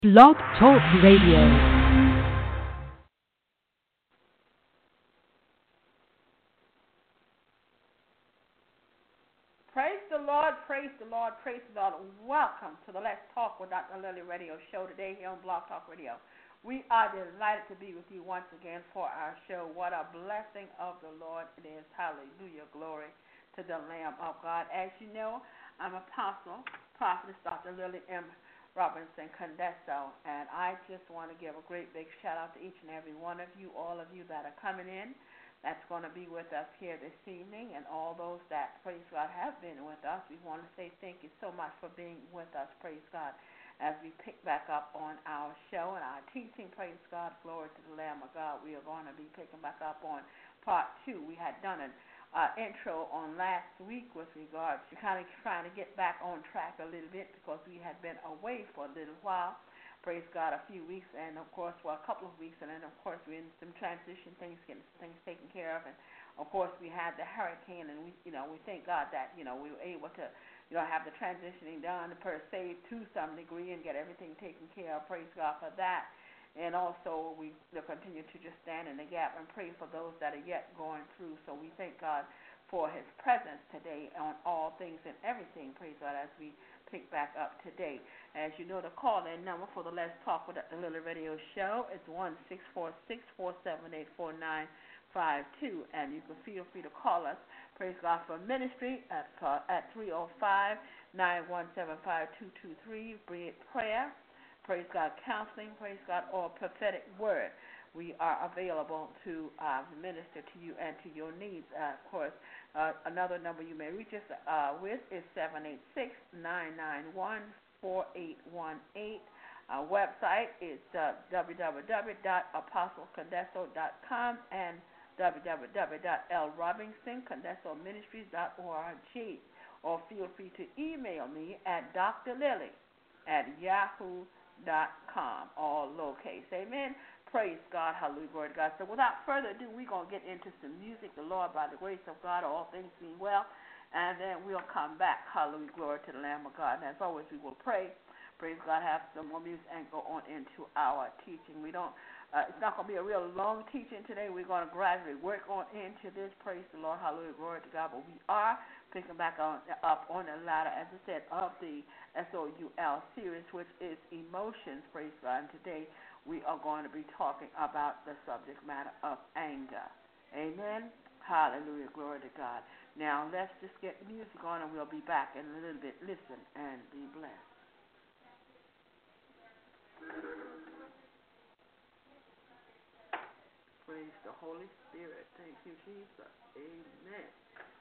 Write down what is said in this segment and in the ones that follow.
Blog Talk Radio. Praise the Lord, praise the Lord, praise the Lord. Welcome to the Let's Talk with Dr. Lily radio show today here on Blog Talk Radio. We are delighted to be with you once again for our show. What a blessing of the Lord it is. Hallelujah, glory to the Lamb of God. As you know, I'm Apostle, Prophetess Dr. Lily M. Robinson Condesto, and I just want to give a great big shout out to each and every one of you, all of you that are coming in, that's going to be with us here this evening, and all those that, praise God, have been with us. We want to say thank you so much for being with us, praise God, as we pick back up on our show and our teaching, praise God, glory to the Lamb of God. We are going to be picking back up on part 2. We had done an intro on last week with regards to kind of trying to get back on track a little bit because we had been away for a little while, praise God, a few weeks, and of course, well, a couple of weeks, and then of course we're in some transition things, getting some things taken care of, and of course we had the hurricane, and we thank God that we were able to have the transitioning done per se to some degree and get everything taken care of, praise God for that. And also, we continue to just stand in the gap and pray for those that are yet going through. So we thank God for his presence today on all things and everything, praise God, as we pick back up today. As you know, the call-in number for the Let's Talk with the Lily Radio Show is 1-646-478-4952. And you can feel free to call us, praise God, for ministry at 305-917-5223, be it prayer, praise God, counseling, praise God, or prophetic word. We are available to minister to you and to your needs. Of course, another number you may reach us with is 786-991-4818. Our website is www.apostlecondesto.com and www.lrobinsoncondestoministries.org. Or feel free to email me at drlily@yahoo.com, all lowercase. Amen. Praise God. Hallelujah. Glory to God. So without further ado, we're going to get into some music. The Lord, by the grace of God, all things being well. And then we'll come back. Hallelujah. Glory to the Lamb of God. And as always, we will pray. Praise God. Have some more music and go on into our teaching. It's not going to be a real long teaching today. We're going to gradually work on into this. Praise the Lord. Hallelujah. Glory to God. But we are picking back up on the ladder, as I said, of the SOUL series, which is emotions, praise God. And today we are going to be talking about the subject matter of anger. Amen. Hallelujah. Glory to God. Now let's just get music on and we'll be back in a little bit. Listen and be blessed. Praise the Holy Spirit. Thank you, Jesus. Amen.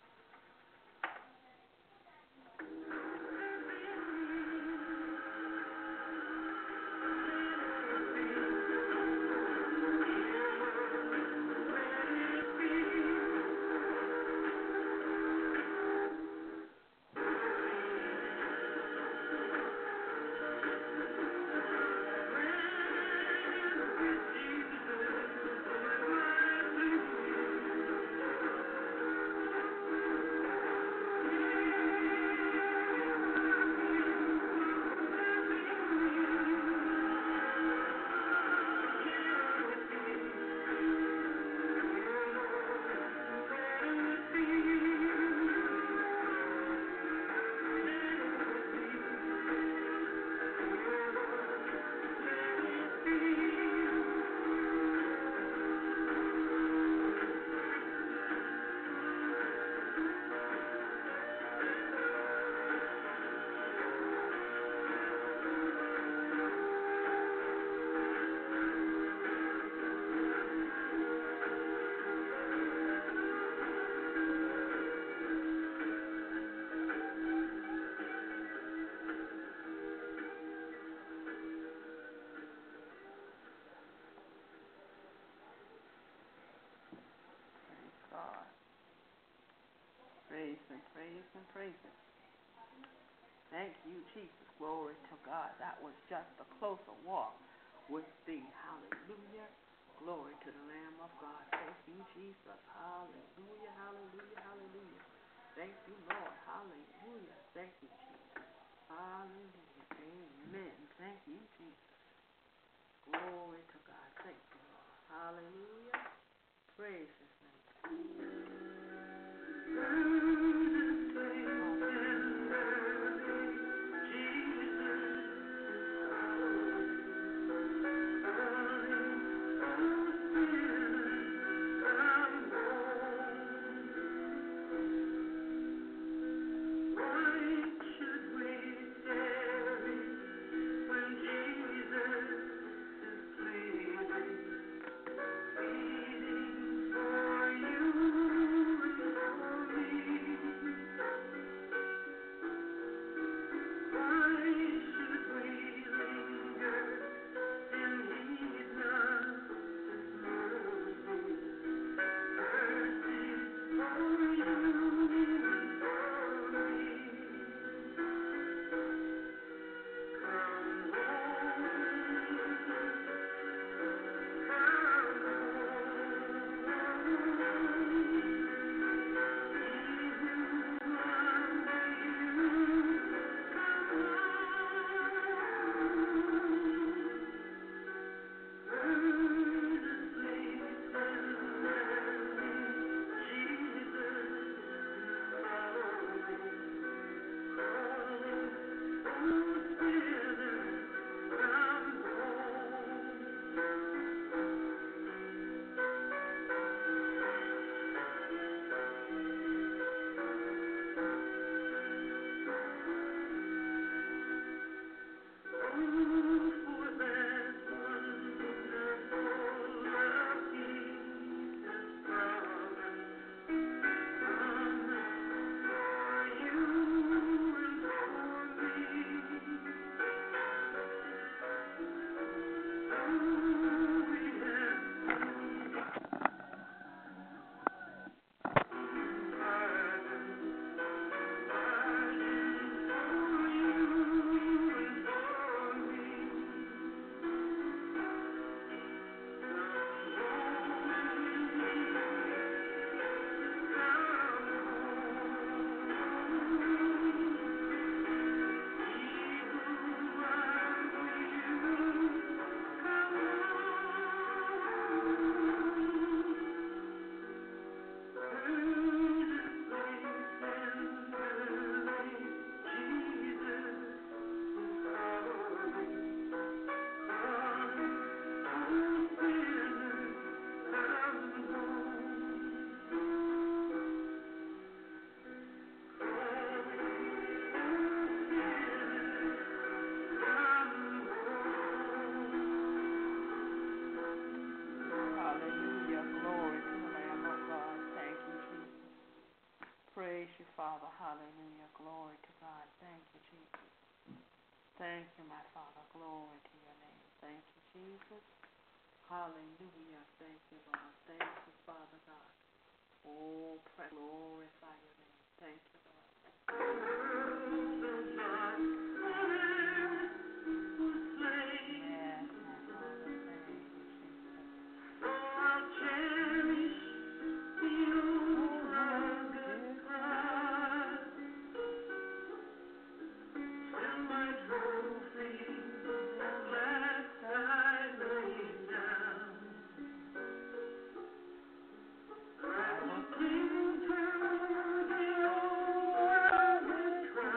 Praise Him. Thank you, Jesus. Glory to God. That was just a closer walk with Thee. Hallelujah. Glory to the Lamb of God. Thank you, Jesus. Hallelujah, hallelujah, hallelujah. Thank you, Lord. Hallelujah. Thank you, Jesus. Hallelujah. Amen. Thank you, Jesus. Hallelujah. Praise His Praise you, Father. Hallelujah. Glory to God. Thank you, Jesus. Thank you, my Father. Glory to your name. Thank you, Jesus. Hallelujah. Thank you, Lord. Thank you, Father God. Oh, glorify your name. Thank you, Lord. Yes, my Father. Thank you, Jesus. I'll cherish your rugged cross and my trophy last I lay down. I will cling to the old rugged cross.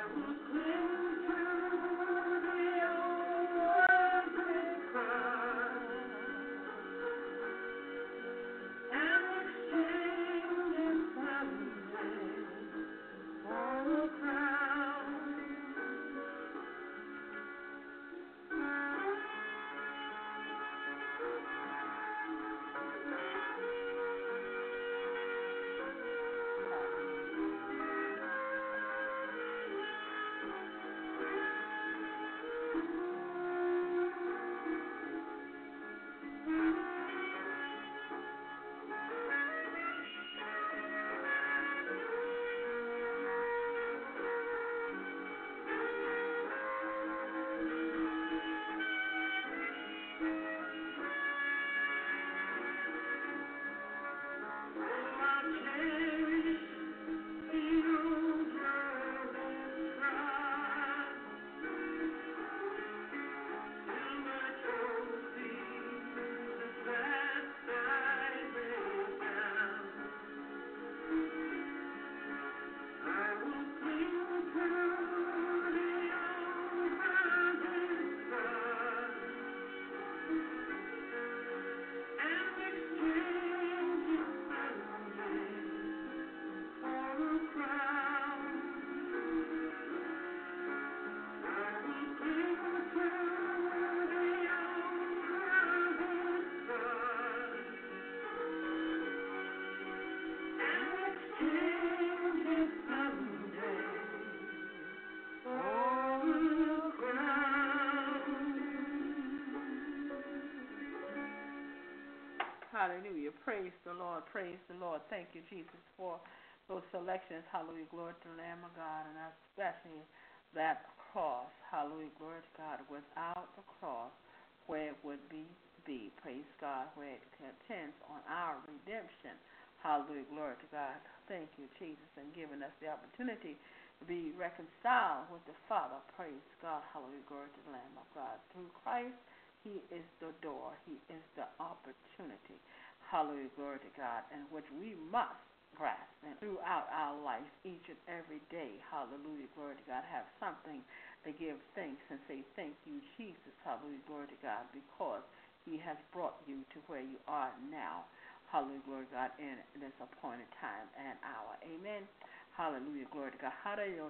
Hallelujah. Praise the Lord. Praise the Lord. Thank you, Jesus, for those selections. Hallelujah. Glory to the Lamb of God, and especially that cross. Hallelujah. Glory to God. Without the cross, where it would be. Praise God. Where it attends on our redemption. Hallelujah. Glory to God. Thank you, Jesus, and giving us the opportunity to be reconciled with the Father. Praise God. Hallelujah. Glory to the Lamb of God. Through Christ, He is the door. He is the opportunity. Hallelujah, glory to God, and which we must grasp and throughout our life, each and every day. Hallelujah, glory to God. Have something to give thanks and say thank you, Jesus. Hallelujah, glory to God, because He has brought you to where you are now. Hallelujah, glory to God, in this appointed time and hour. Amen. Hallelujah, glory to God. Hallelujah.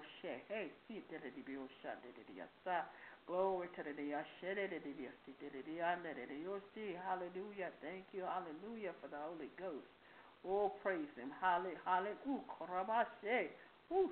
Glory to the Hallelujah. Thank you. Hallelujah for the Holy Ghost. Oh, praise Him. Hallelujah. Oh,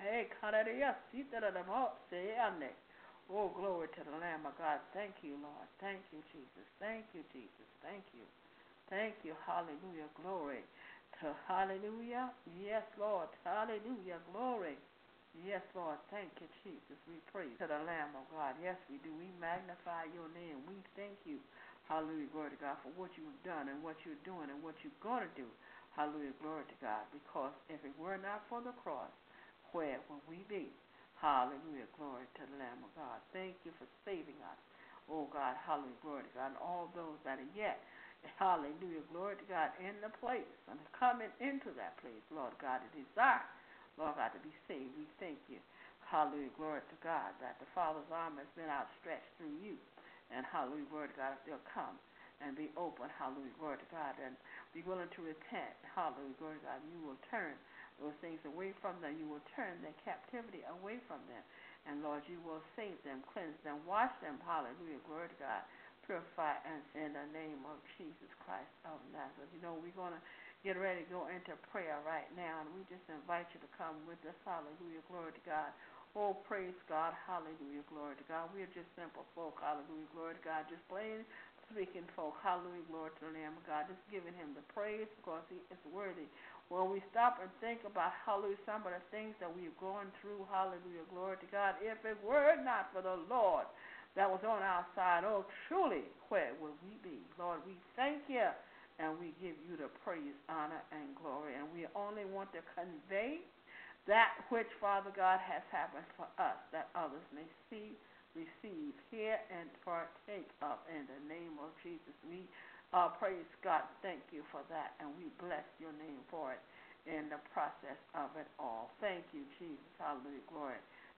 glory to the Lamb of God. Thank you, Lord. Thank you, Jesus. Thank you, Jesus. Thank you. Thank you. Hallelujah. Glory to hallelujah. Yes, Lord. Hallelujah. Glory. Yes, Lord. Thank you, Jesus. We praise to the Lamb of God. Yes, we do. We magnify your name. We thank you. Hallelujah. Glory to God for what you've done and what you're doing and what you're going to do. Hallelujah. Glory to God. Because if it were not for the cross, where would we be? Hallelujah. Glory to the Lamb of God. Thank you for saving us. Oh, God. Hallelujah. Glory to God. And all those that are yet, hallelujah. Glory to God, in the place and coming into that place, Lord God, it is desire. Lord God, to be saved, we thank you. Hallelujah, glory to God, that the Father's arm has been outstretched through you. And hallelujah, glory to God, if they'll come and be open, hallelujah, glory to God, and be willing to repent, hallelujah, glory to God, and you will turn those things away from them. You will turn their captivity away from them. And Lord, you will save them, cleanse them, wash them, hallelujah, glory to God, purify and in the name of Jesus Christ of Nazareth. You know, we're going to get ready to go into prayer right now, and we just invite you to come with us. Hallelujah, glory to God. Oh, praise God. Hallelujah, glory to God. We are just simple folk. Hallelujah, glory to God. Just plain speaking folk. Hallelujah, glory to the Lamb of God. Just giving Him the praise because He is worthy. When we stop and think about, hallelujah, some of the things that we're going through, hallelujah, glory to God, if it were not for the Lord that was on our side, oh, truly, where would we be? Lord, we thank you. And we give you the praise, honor, and glory. And we only want to convey that which, Father God, has happened for us, that others may see, receive, hear, and partake of. In the name of Jesus, we praise God. Thank you for that. And we bless your name for it in the process of it all. Thank you, Jesus. Hallelujah. Glory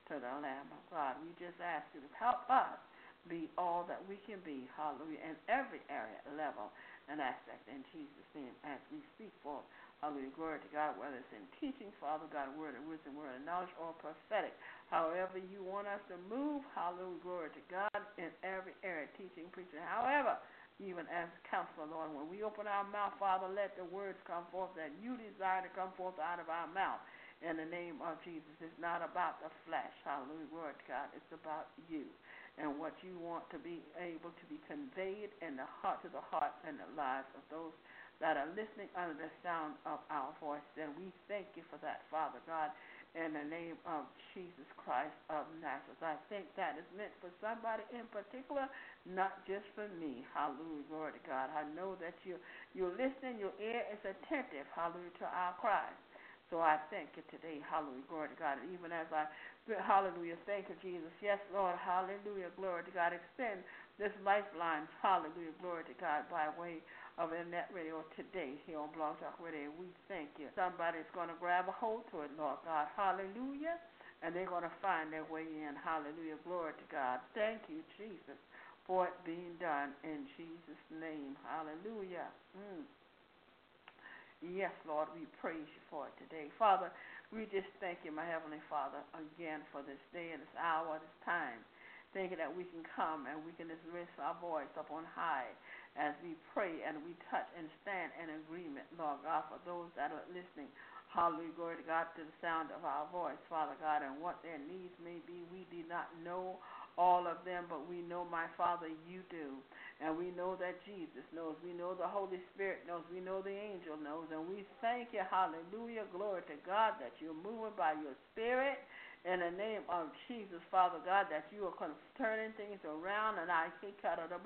to the Lamb of God. We just ask you to help us be all that we can be, hallelujah, in every area, level, and aspect in Jesus' name as we speak forth. Hallelujah, glory to God, whether it's in teaching, Father God, word of wisdom, word of knowledge, or prophetic. However you want us to move, hallelujah, glory to God, in every area, teaching, preaching. However, even as counselor, Lord, when we open our mouth, Father, let the words come forth that you desire to come forth out of our mouth. In the name of Jesus, it's not about the flesh, hallelujah, glory to God. It's about you and what you want to be able to be conveyed in the heart, to the heart and the lives of those that are listening under the sound of our voice. And we thank you for that, Father God, in the name of Jesus Christ of Nazareth. I think that is meant for somebody in particular, not just for me. Hallelujah, glory to God. I know that you're listening, your ear is attentive, hallelujah, to our cries. So I thank you today, hallelujah, glory to God. Even as I, hallelujah, thank you, Jesus. Yes, Lord, hallelujah, glory to God. Extend this lifeline, hallelujah, glory to God, by way of internet radio today here on Blog Talk Radio. We thank you. Somebody's going to grab a hold to it, Lord God, hallelujah, and they're going to find their way in, hallelujah, glory to God. Thank you, Jesus, for it being done in Jesus' name, hallelujah. Yes, Lord, we praise you for it today. Father, we just thank you, my Heavenly Father, again for this day and this hour, this time. Thank you that we can come and we can just raise our voice up on high as we pray and we touch and stand in agreement, Lord God, for those that are listening. Hallelujah, glory to God, to the sound of our voice, Father God, and what their needs may be. We do not know all of them, but we know, my Father, you do. And we know that Jesus knows. We know the Holy Spirit knows. We know the angel knows. And we thank you, hallelujah, glory to God, that you're moving by your Spirit in the name of Jesus, Father God, that you are turning things around. And I say,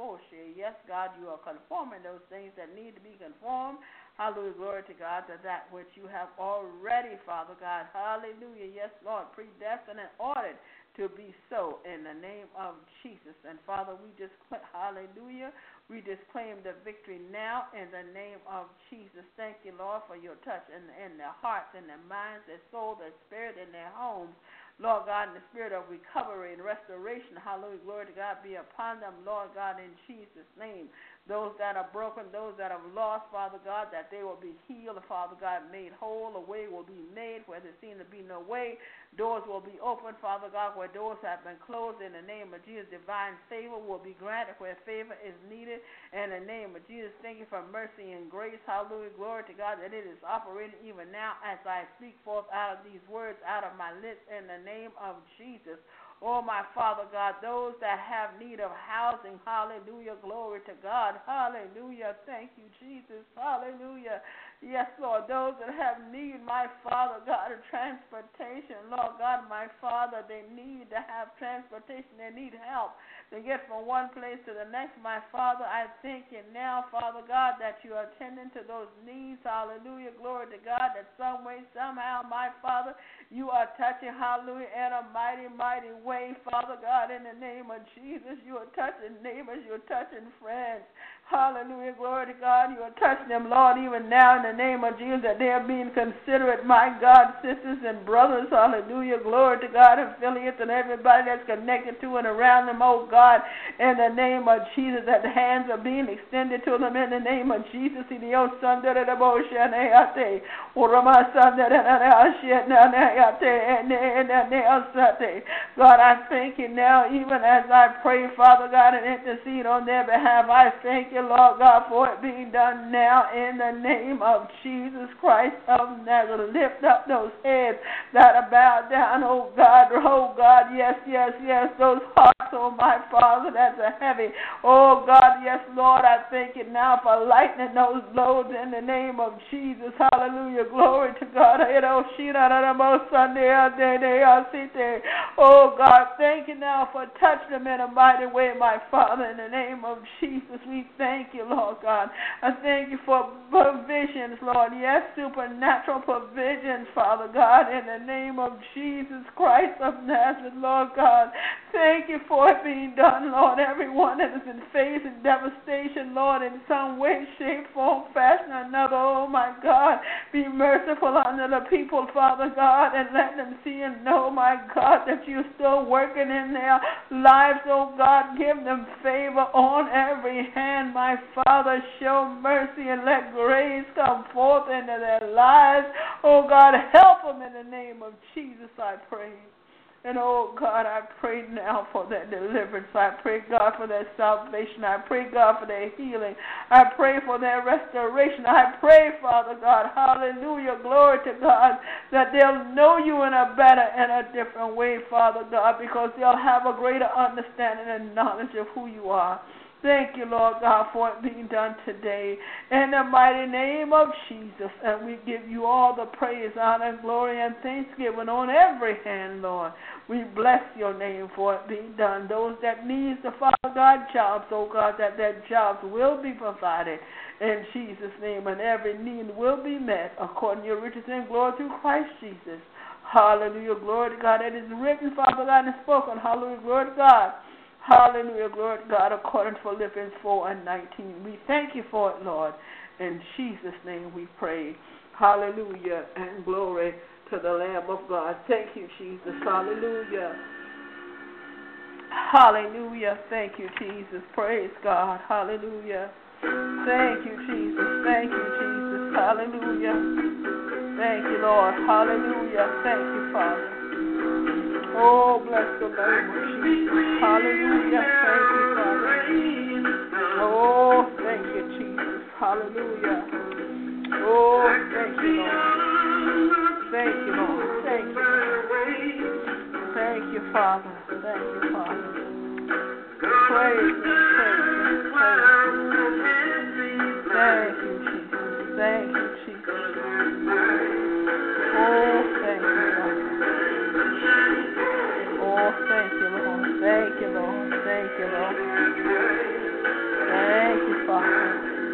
yes, God, you are conforming those things that need to be conformed. Hallelujah, glory to God, to that which you have already, Father God. Hallelujah, yes, Lord, predestined and ordered to be so in the name of Jesus. And Father, we just, hallelujah, we just claim the victory now in the name of Jesus. Thank you, Lord, for your touch in their hearts, in their minds, their soul, their spirit, in their homes. Lord God, in the spirit of recovery and restoration, hallelujah, glory to God, be upon them, Lord God, in Jesus' name. Those that are broken, those that have lost, Father God, that they will be healed, Father God, made whole. A way will be made where there seems to be no way. Doors will be opened, Father God, where doors have been closed. In the name of Jesus, divine favor will be granted where favor is needed. In the name of Jesus, thank you for mercy and grace. Hallelujah, glory to God, that it is operating even now as I speak forth out of these words, out of my lips, in the name of Jesus. Oh, my Father God, those that have need of housing, hallelujah, glory to God, hallelujah, thank you, Jesus, hallelujah. Yes, Lord, those that have need, my Father God, of transportation, Lord God, my Father, they need to have transportation, they need help to get from one place to the next, my Father. I thank you now, Father God, that you are attending to those needs, hallelujah, glory to God, that some way, somehow, my Father, you are touching, hallelujah, in a mighty, mighty way, Father God, in the name of Jesus. You are touching neighbors, you are touching friends. Hallelujah, glory to God. You are touching them, Lord, even now in the name of Jesus, that they are being considerate, my God, sisters and brothers. Hallelujah, glory to God, affiliates and everybody that's connected to and around them, oh God, in the name of Jesus, that the hands are being extended to them in the name of Jesus. God, I thank you now, even as I pray, Father God, and intercede on their behalf. I thank you, Lord God, for it being done now in the name of Jesus Christ of Nazareth. Lift up those heads that are bowed down, oh God, yes, yes, yes, those hearts, oh my Father, that are heavy. Oh God, yes, Lord, I thank you now for lightening those loads in the name of Jesus. Hallelujah, glory to God. Oh God, thank you now for touching them in a mighty way, my Father, in the name of Jesus. We thank you, Lord God. I thank you for provisions, Lord. Yes, supernatural provisions, Father God, in the name of Jesus Christ of Nazareth, Lord God. Thank you for for it being done, Lord. Everyone that is in facing devastation, Lord, in some way, shape, form, fashion, or another, oh my God, be merciful unto the people, Father God, and let them see and know, my God, that you're still working in their lives, oh God. Give them favor on every hand, my Father. Show mercy and let grace come forth into their lives. Oh God, help them in the name of Jesus, I pray. And oh God, I pray now for their deliverance. I pray, God, for their salvation. I pray, God, for their healing. I pray for their restoration. I pray, Father God, hallelujah, glory to God, that they'll know you in a better and a different way, Father God, because they'll have a greater understanding and knowledge of who you are. Thank you, Lord God, for it being done today in the mighty name of Jesus. And we give you all the praise, honor, glory, and thanksgiving on every hand, Lord. We bless your name for it being done. Those that need the Father God jobs, oh God, that their jobs will be provided in Jesus' name, and every need will be met according to your riches and glory through Christ Jesus. Hallelujah, glory to God. It is written, Father God, and spoken. Hallelujah, glory to God. Hallelujah, glory to God, according to Philippians 4:19. We thank you for it, Lord. In Jesus' name we pray. Hallelujah, and glory to the Lamb of God. Thank you, Jesus. Hallelujah. Hallelujah. Thank you, Jesus. Praise God. Hallelujah. Thank you, Jesus. Thank you, Jesus. Hallelujah. Thank you, Lord. Hallelujah. Thank you, Father. Oh, bless the name of Jesus. Hallelujah. Thank you, Father. Oh, thank you, Jesus. Hallelujah. Oh, thank you, Lord. Thank you, Lord. Thank you. Thank you, Father. Thank you, Father. Praise you, praise you, praise you. Thank you, Jesus. Thank you, Jesus. Oh, thank you, Father. Oh, thank you, Lord. Thank you, Lord. Thank you, Lord. Thank you, Father.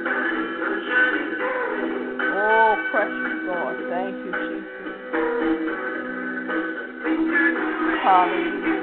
Oh, precious Lord. Thank you, Jesus. Hallelujah.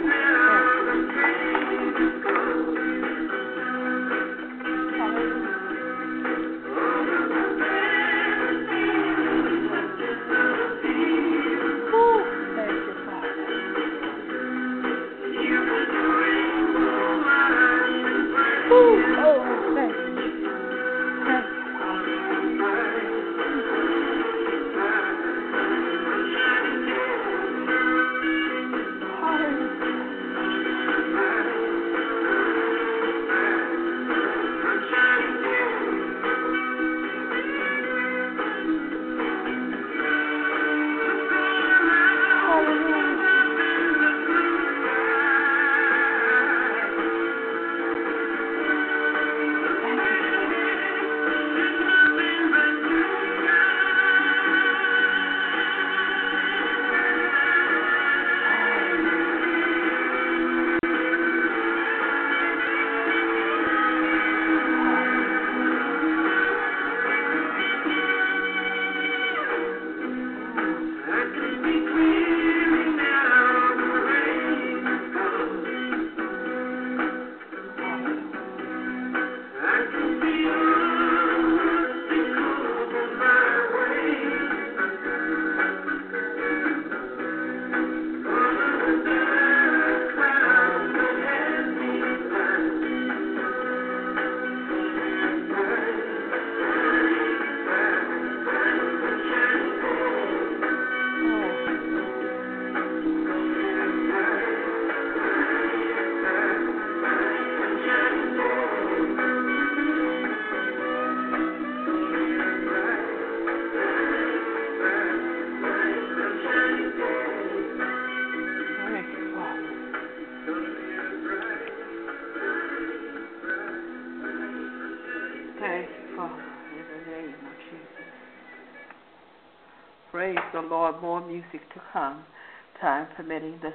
Praise the Lord. More music to come, time permitting. The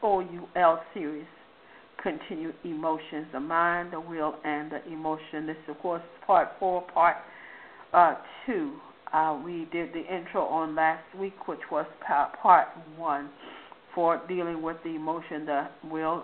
SOUL series, Continued Emotions, the mind, the will, and the emotion. This, of course, is part 4, part 2. We did the intro on last week, which was part 1. for dealing with the emotion, the will,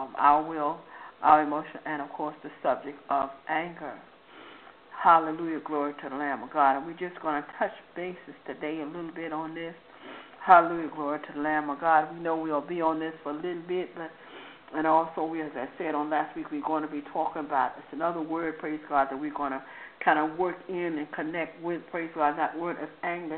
our emotion, and of course the subject of anger. Hallelujah, glory to the Lamb of God. And we're just going to touch bases today a little bit on this. Hallelujah, glory to the Lamb of God. We know we'll be on this for a little bit, and also, as I said on last week, we're going to be talking about, it's another word, praise God, that we're going to kind of work in and connect with, praise God. That word is Angst,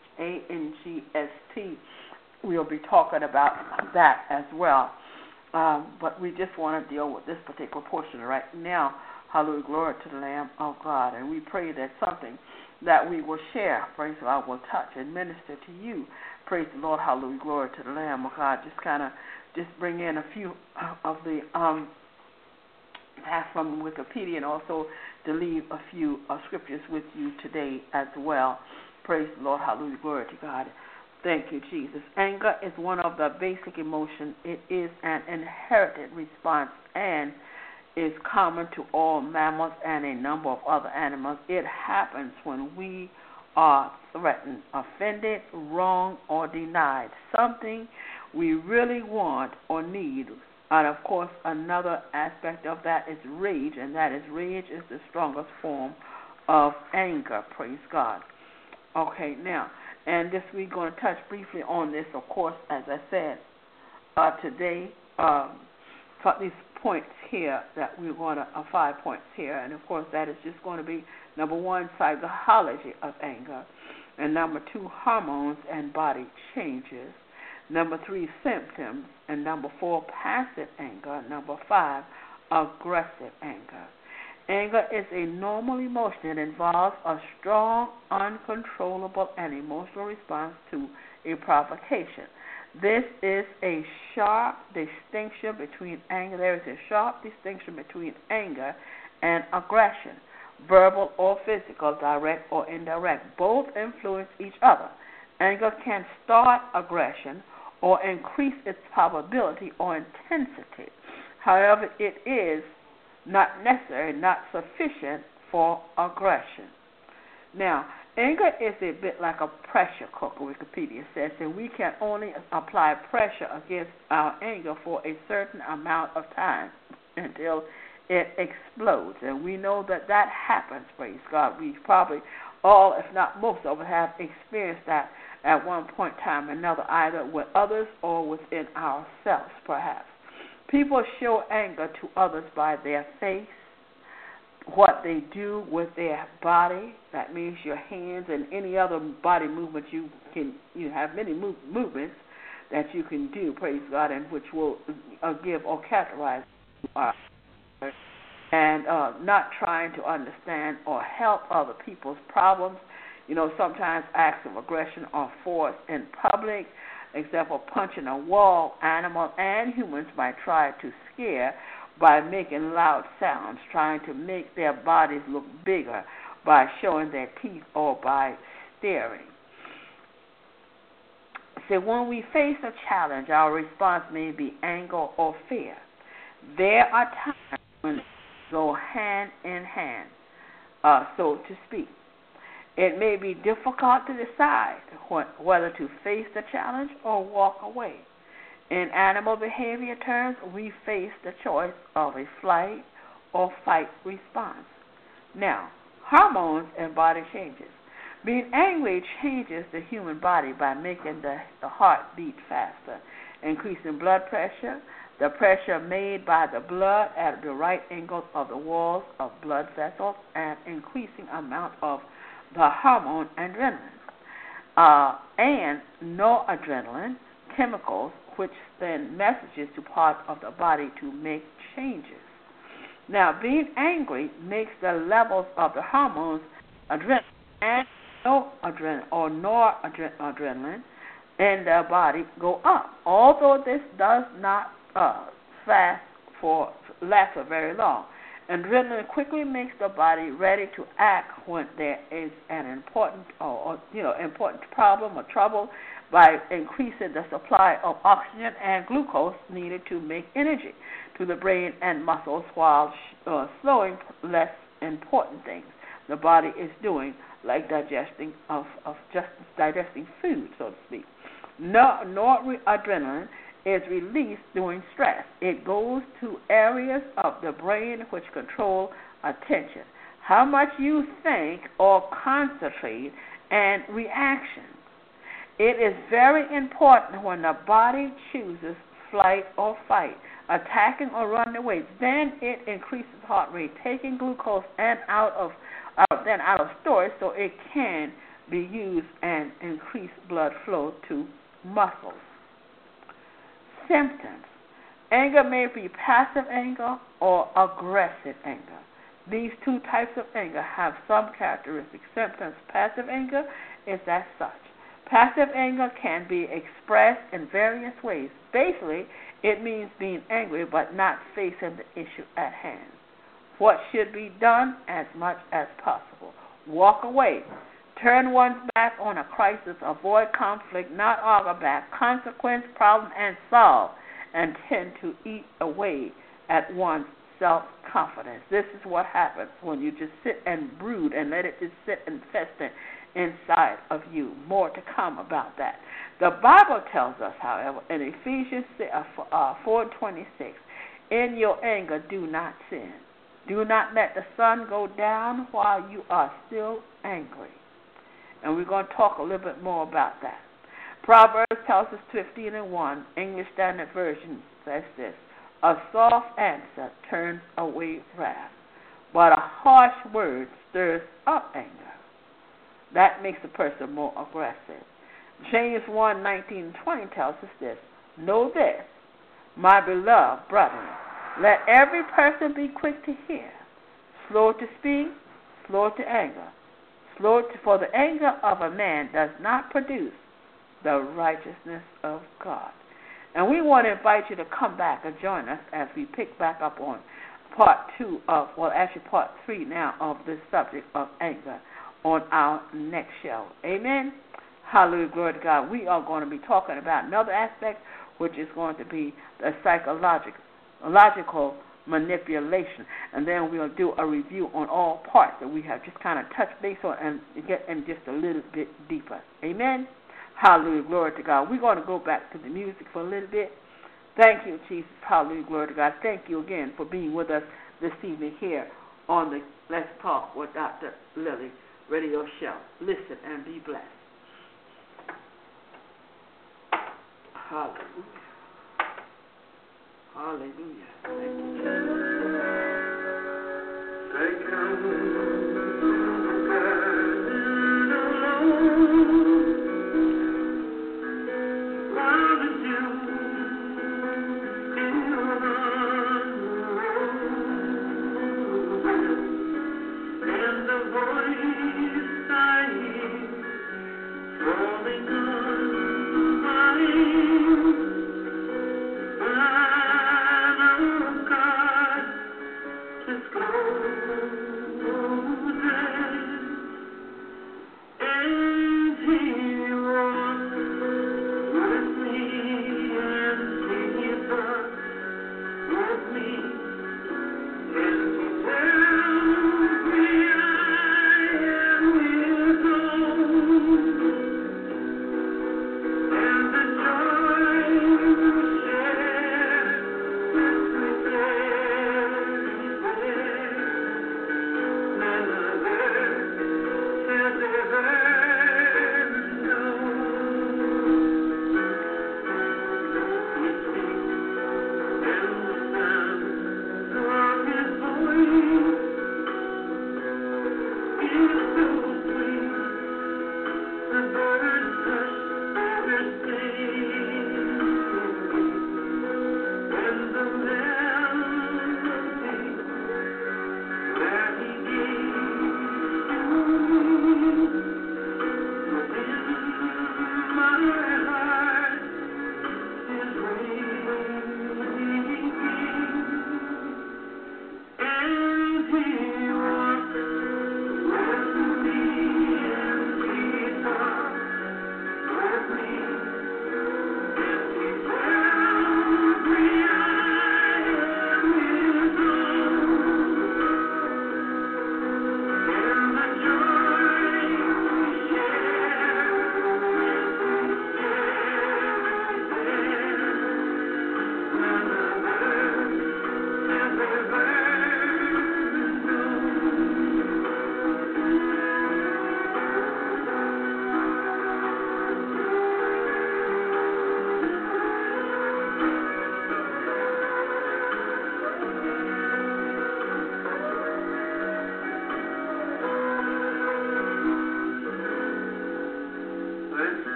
A-N-G-S-T. We'll be talking about that as well. But we just want to deal with this particular portion right now. Hallelujah, glory to the Lamb of God. And we pray that something that we will share, praise God, will touch and minister to you. Praise the Lord, hallelujah, glory to the Lamb of God. Just bring in a few of the passed from Wikipedia, and also to leave a few scriptures with you today as well. Praise the Lord, hallelujah, glory to God. Thank you, Jesus. Anger is one of the basic emotions. It is an inherited response and is common to all mammals and a number of other animals. It happens when we are threatened, offended, wronged, or denied something we really want or need. And, of course, another aspect of that is rage, and that is rage is the strongest form of anger, praise God. Okay, now, and this we're going to touch briefly on this, of course, as I said, today, these points here that we're going to, 5 points here, and, of course, that is just going to be, number 1, psychology of anger, and number 2, hormones and body changes, number 3, symptoms, and number 4, passive anger, number 5, aggressive anger. Anger is a normal emotion that involves a strong, uncontrollable, and emotional response to a provocation. This is a sharp distinction between anger. There is a sharp distinction between anger and aggression, verbal or physical, direct or indirect. Both influence each other. Anger can start aggression or increase its probability or intensity. However, it is not necessary, not sufficient for aggression. Now, anger is a bit like a pressure cooker, Wikipedia says, and we can only apply pressure against our anger for a certain amount of time until it explodes. And we know that that happens, praise God. We probably all, if not most of us, have experienced that at one point in time or another, either with others or within ourselves, perhaps. People show anger to others by their face, what they do with their body. That means your hands and any other body movement you have many movements that you can do, praise God, and which will give or characterize and not trying to understand or help other people's problems. You know, sometimes acts of aggression are forced in public. Example, punching a wall. Animals and humans might try to scare by making loud sounds, trying to make their bodies look bigger by showing their teeth or by staring. So when we face a challenge, our response may be anger or fear. There are times when they go hand in hand, so to speak. It may be difficult to decide whether to face the challenge or walk away. In animal behavior terms, we face the choice of a flight or fight response. Now, hormones and body changes. Being angry changes the human body by making the heart beat faster, increasing blood pressure, the pressure made by the blood at the right angles of the walls of blood vessels, and increasing amount of the hormone adrenaline and noradrenaline chemicals, which send messages to parts of the body to make changes. Now, being angry makes the levels of the hormones adrenaline and noradrenaline in the body go up. Although this does not last for very long. Adrenaline quickly makes the body ready to act when there is an important problem or trouble by increasing the supply of oxygen and glucose needed to make energy to the brain and muscles, while slowing less important things the body is doing, like digesting food, so to speak. Noradrenaline is released during stress. It goes to areas of the brain which control attention, how much you think or concentrate, and reactions. It is very important when the body chooses flight or fight, attacking or running away. Then it increases heart rate, taking glucose out of storage so it can be used and increase blood flow to muscles. Symptoms. Anger may be passive anger or aggressive anger. These two types of anger have some characteristic symptoms. Passive anger is as such. Passive anger can be expressed in various ways. Basically, it means being angry but not facing the issue at hand. What should be done as much as possible? Walk away. Turn one's back on a crisis. Avoid conflict, not argue back. Consequence, problem, and solve. And tend to eat away at one's self-confidence. This is what happens when you just sit and brood and let it just sit and fester inside of you. More to come about that. The Bible tells us, however, in Ephesians 4:26, in your anger do not sin. Do not let the sun go down while you are still angry. And we're going to talk a little bit more about that. Proverbs tells us 15:1, English Standard Version says this: a soft answer turns away wrath, but a harsh word stirs up anger. That makes a person more aggressive. James 1:19-20 tells us this: know this, my beloved brethren, let every person be quick to hear, slow to speak, slow to anger. For the anger of a man does not produce the righteousness of God. And we want to invite you to come back and join us as we pick back up on part 3 now of this subject of anger on our next show. Amen. Hallelujah, glory to God. We are going to be talking about another aspect, which is going to be the psychological manipulation, and then we'll do a review on all parts that we have just kind of touched base on and get in just a little bit deeper. Amen. Hallelujah, glory to God. We're going to go back to the music for a little bit. Thank you, Jesus. Hallelujah, glory to God. Thank you again for being with us this evening here on the Let's Talk with Dr. Lily radio show. Listen and be blessed. Hallelujah. Hallelujah. Thank you,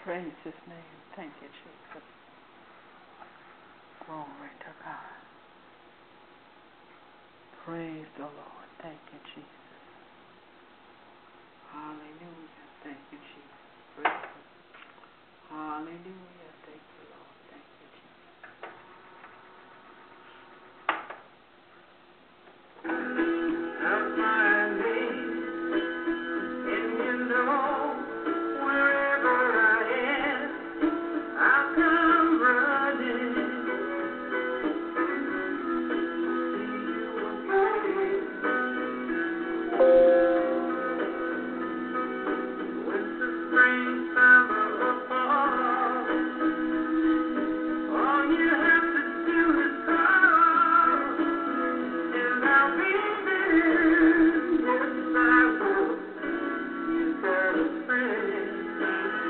Praise his name. Thank you, Jesus. Glory to God. Praise the Lord. Thank you, Jesus. Hallelujah. Thank you, Jesus. Praise him. Hallelujah. Thank you, Lord. Thank you, Jesus. That's my name, and you know, wherever I am, I'll come running. Winter, spring, summer, or fall, all you have to do is call, and I'll be there. Yes, I will. You've got a friend.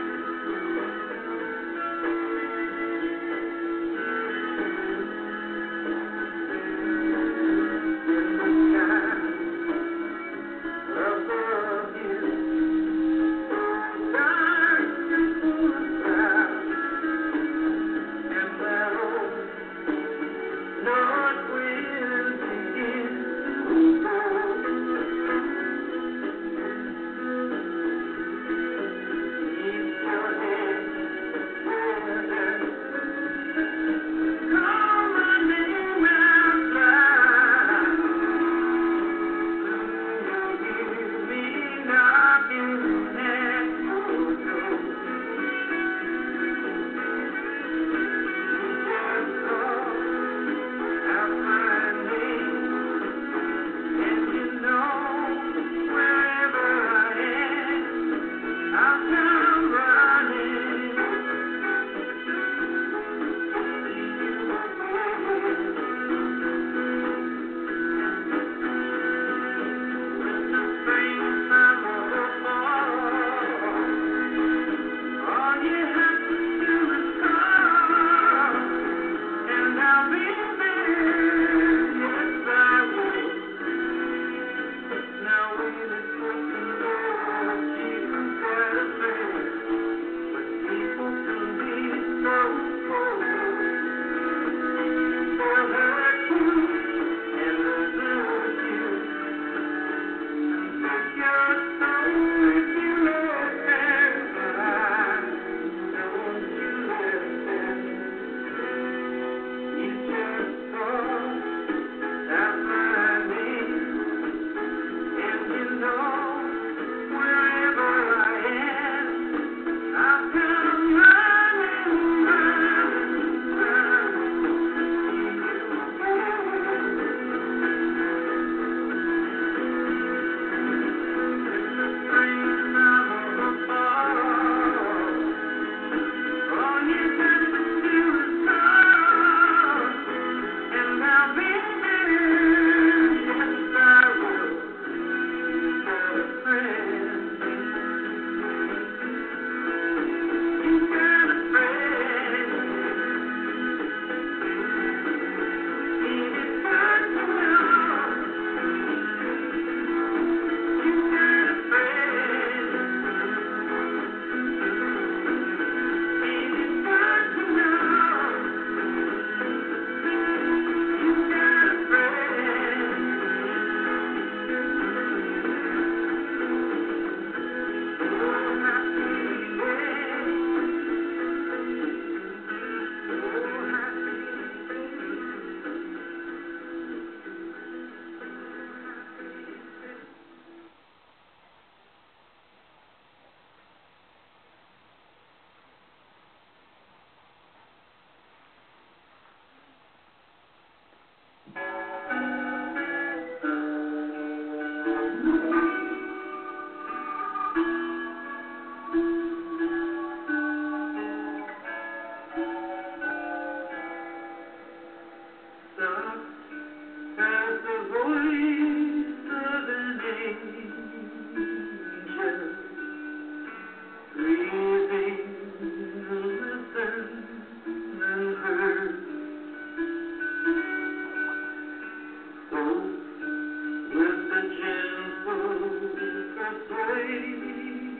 With the gentle persuasion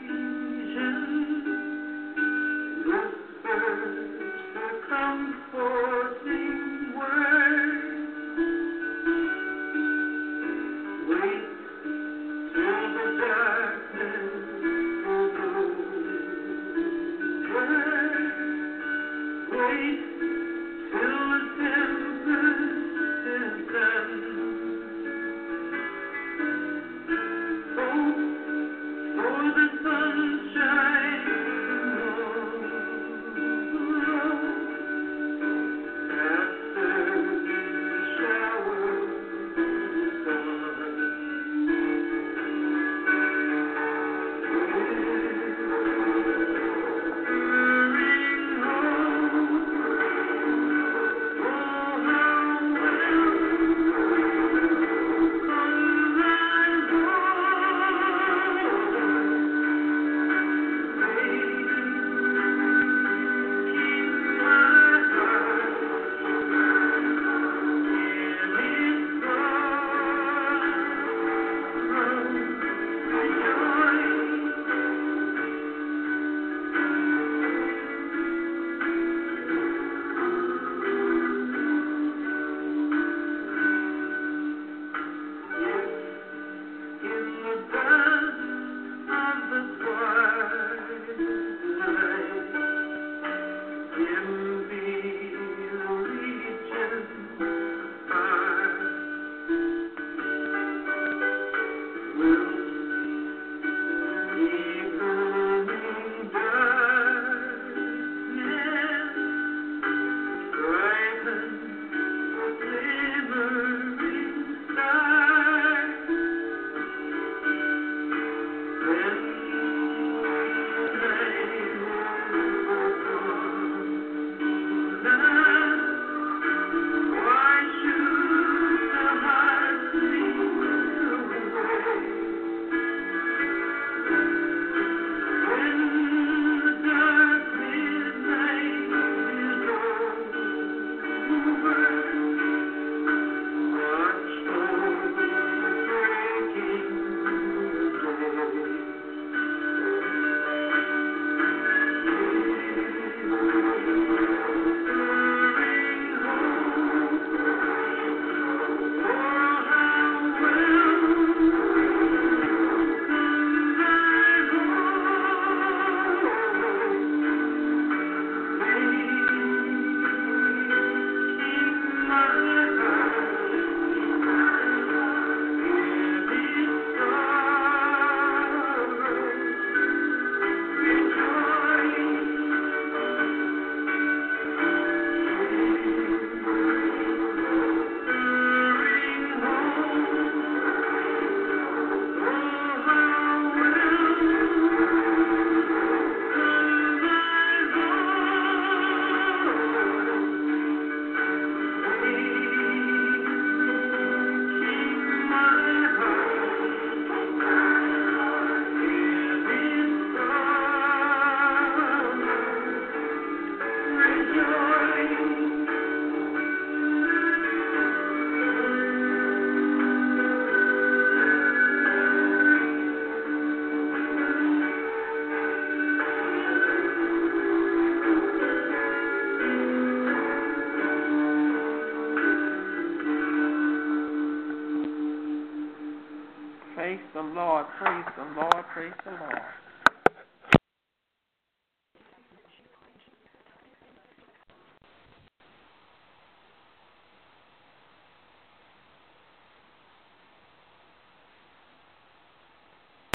Lord, praise the Lord.